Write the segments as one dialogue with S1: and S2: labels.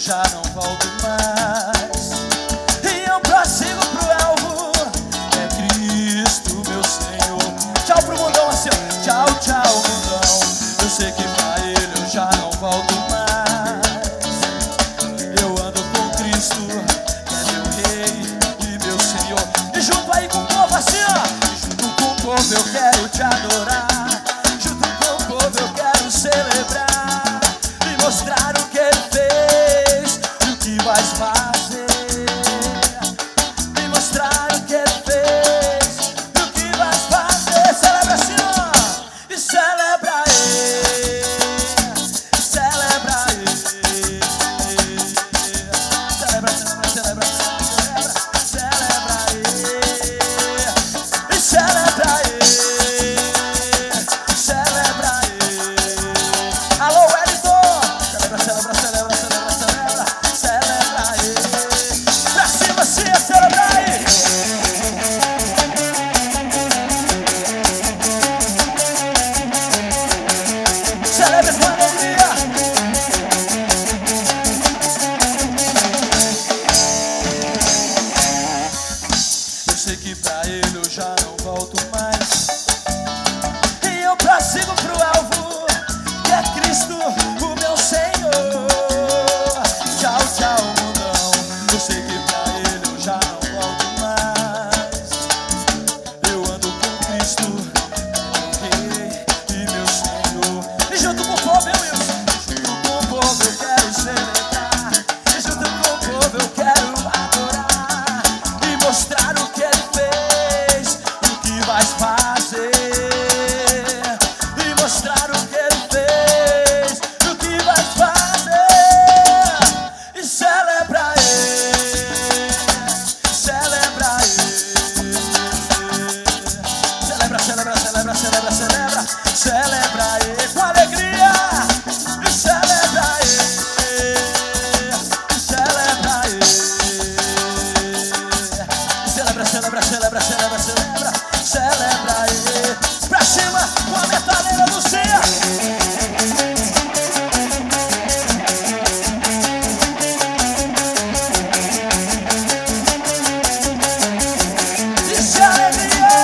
S1: já não volto mais. E eu prossigo pro alvo, é Cristo meu Senhor. Tchau pro mundão assim, ó. Tchau, tchau mundão, eu sei que pra Ele eu já não volto mais. Eu ando com Cristo, que é meu Rei e meu Senhor. E junto aí com o povo assim, ó. E junto com o povo eu quero te adorar. Junto com o povo eu quero celebrar e mostrar o que Ele fez e o que vai fazer. E mostrar o que Ele fez e o que vai fazer. Celebra assim, ó. E celebra Ele, celebra Ele. Celebra, celebra, celebra, celebra, celebra Ele. E celebra Ele, celebra Ele. Alô, Wellington! Celebra, celebra, celebra, celebra, celebra, celebra Ele. Pra cima, sim, celebra Ele. Celebra com alegria. Eu sei que pra Ele eu já não volto mais. E eu prossigo pro alvo, que é Cristo, o meu Senhor. Tchau, tchau, mundão, eu sei que pra Ele eu já não volto mais. Eu ando com Cristo, meu Rei e meu Senhor. E junto com o povo, eu junto com o povo eu quero celebrar. E junto com o povo eu quero adorar e mostrar o que Ele fez e o que vai fazer. E mostrar o que Ele fez e o que vai fazer. E celebra Ele, celebra Ele. Celebra, celebra, celebra, celebra, celebra, celebra Ele com alegria. E celebra Ele, celebra Ele. Celebra, celebra, celebra, celebra, celebra, celebra Ele. Pra cima com a metaleira do Cia. Isso é alegria.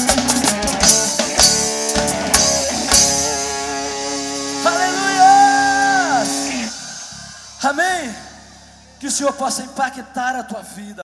S1: Aleluia. Amém. Que o Senhor possa impactar a tua vida.